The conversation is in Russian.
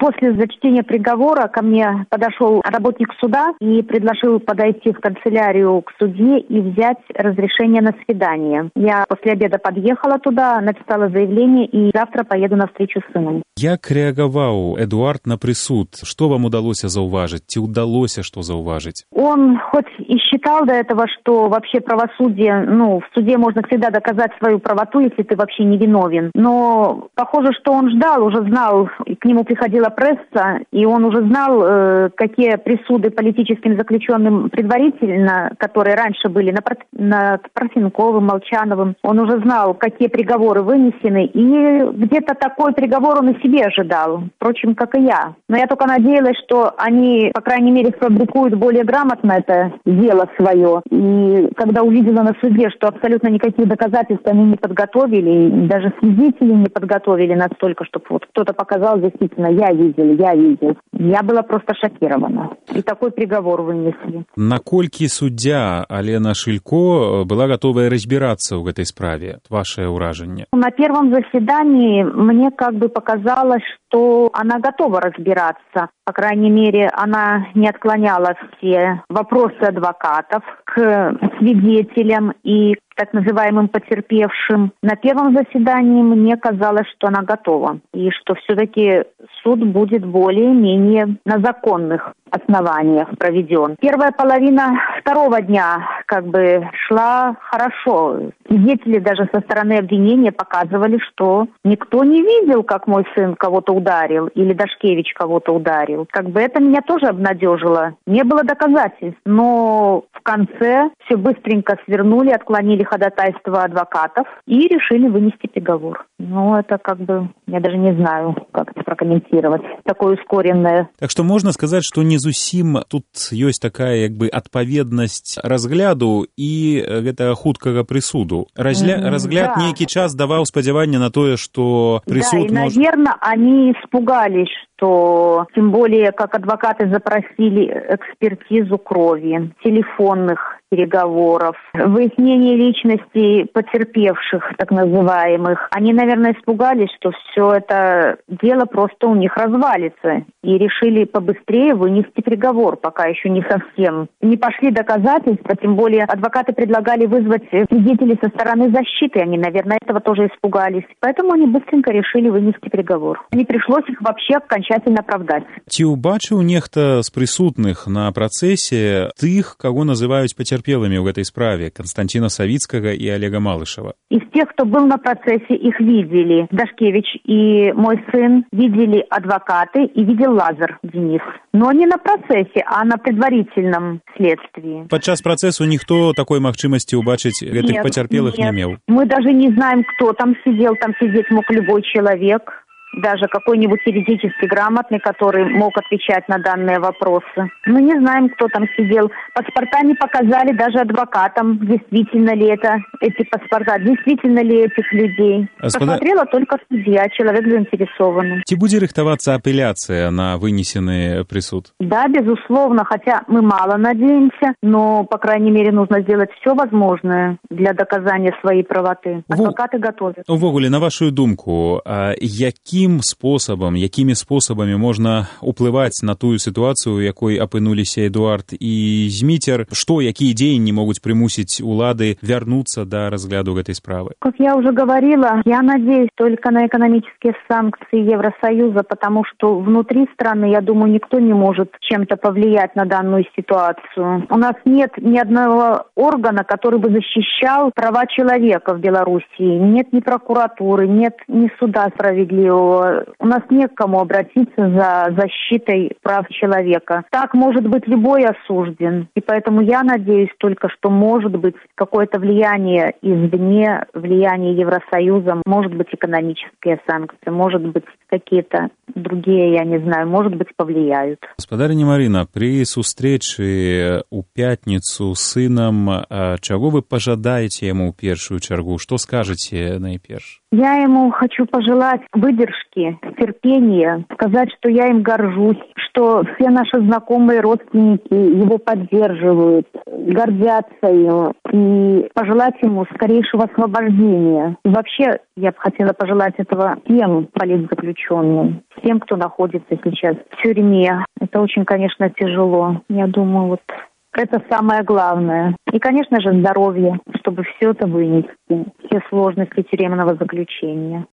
После зачтения приговора ко мне подошел работник суда и предложил подойти в канцелярию к судье и взять разрешение на свидание. Я после обеда подъехала туда, написала заявление и завтра поеду на встречу с сыном. Як реагаваў Эдуард на прысуд? Что вам удалося заўважыць? Ці ўдалося што заўважыць? Он хоть и считал до этого, что вообще правосудие, в суде можно всегда доказать свою правоту, если ты вообще не виновен. Но похоже, что он ждал, уже знал, к нему приходила пресса, и он уже знал, какие присуды политическим заключенным предварительно, которые раньше были над Парфенковым, Молчановым. Он уже знал, какие приговоры вынесены, и где-то такой приговор он и себе ожидал, впрочем, как и я. Но я только надеялась, что они, по крайней мере, сфабрикуют более грамотно это дело свое. И когда увидела на суде, что абсолютно никаких доказательств они не подготовили, даже свидетелей не подготовили настолько, чтобы вот кто-то показал действительно, я видел. Я была просто шокирована. И такой приговор вынесли. Наколькі суддя Алена Шилько была готовая разбираться в этой справе? Ваше уражение? На первом заседании мне показалось, что она готова разбираться. По крайней мере, она не отклоняла все вопросы адвокатов к свидетелям и так называемым потерпевшим. На первом заседании мне казалось, что она готова, и что все-таки суд будет более-менее на законных основаниях проведен. Первая половина второго дня шла хорошо. Свидетели даже со стороны обвинения показывали, что никто не видел, как мой сын кого-то ударил или Дашкевич кого-то ударил. Это меня тоже обнадежило. Не было доказательств, но в конце все быстренько свернули, отклонили ходатайство адвокатов и решили вынести приговор. Это я даже не знаю, как это прокомментировать. Такое ускоренное. Так что можно сказать, что не зусім тут ёсць такая адпаведнасць разгляду і гэтага хуткага прысуду. Разгляд нейкі час даваў спадзяванне на тое, что прысуд наверное, они испугались, что тем более, как адвокаты запросили экспертизу крови, телефонных переговоров, выяснение личности потерпевших, так называемых. Они, наверное, испугались, что все это дело просто у них развалится. И решили побыстрее вынести приговор, пока еще не совсем. Не пошли доказательства, тем более адвокаты предлагали вызвать свидетелей со стороны защиты. Они, наверное, этого тоже испугались. Поэтому они быстренько решили вынести приговор. Не пришлось их вообще окончательно оправдать. Ці ўбачыў нехта з прысутных на працэсе тых, кого называюць пацярпелымі ў гэтай справе, Константина Савицкага и Олега Малышева? Из тех, кто был на процессе, их видели Дашкевич и мой сын, видели адвокаты и видел Лазар Денис. Но не на процессе, а на предварительном следствии. Падчас працэсу ніхто такой магчымасці ўбачыць гэтых пацярпелых не меў? Мы даже не знаем, кто там сидел. Там сидеть мог любой человек. Даже какой-нибудь юридически грамотный, который мог отвечать на данные вопросы. Мы не знаем, кто там сидел. Паспорта не показали даже адвокатам, действительно ли это эти паспорта, действительно ли этих людей. Посмотрела только судья, человек заинтересованный. Ці будзе рыхтавацца апеляцыя на вынесены прысуд? Да, безусловно, хотя мы мало надеемся, но, по крайней мере, нужно сделать все возможное для доказания своей правоты. Адвокаты готовят. Увогуле, на вашу думку, якімі спосабамі можна ўплываць на тую сітуацыю, у якой апынуліся Эдуард і Зміцер? Якія дзеянні могуць прымусіць улады вярнуцца да разгляду гэтай справы? Как я уже говорила, я надеюсь только на экономические санкции Евросоюза, потому что внутри страны, я думаю, никто не может чем-то повлиять на данную ситуацию. У нас нет ни одного органа, который бы защищал права человека в Белоруссии. Нет ни прокуратуры, нет ни суда справедливого. У нас не к кому обратиться за защитой прав человека. Так, может быть, любой осужден. И поэтому я надеюсь только, что может быть какое-то влияние извне, влияние Евросоюза, может быть, экономические санкции, может быть, какие-то другие, я не знаю, может быть, повлияют. Гаспадарыня Марына, при сустрэчы ў пятніцу з сынам, чаго вы пажадаеце яму ў першую чаргу? Што скажаце найперш? Я ему хочу пожелать выдержки, терпения, сказать, что я им горжусь, что все наши знакомые, родственники его поддерживают, гордятся им, и пожелать ему скорейшего освобождения. И вообще, я бы хотела пожелать этого всем политзаключенным, всем, кто находится сейчас в тюрьме. Это очень, конечно, тяжело. Я думаю, вот это самое главное. И, конечно же, здоровье, чтобы все это вынести, все сложности тюремного заключения.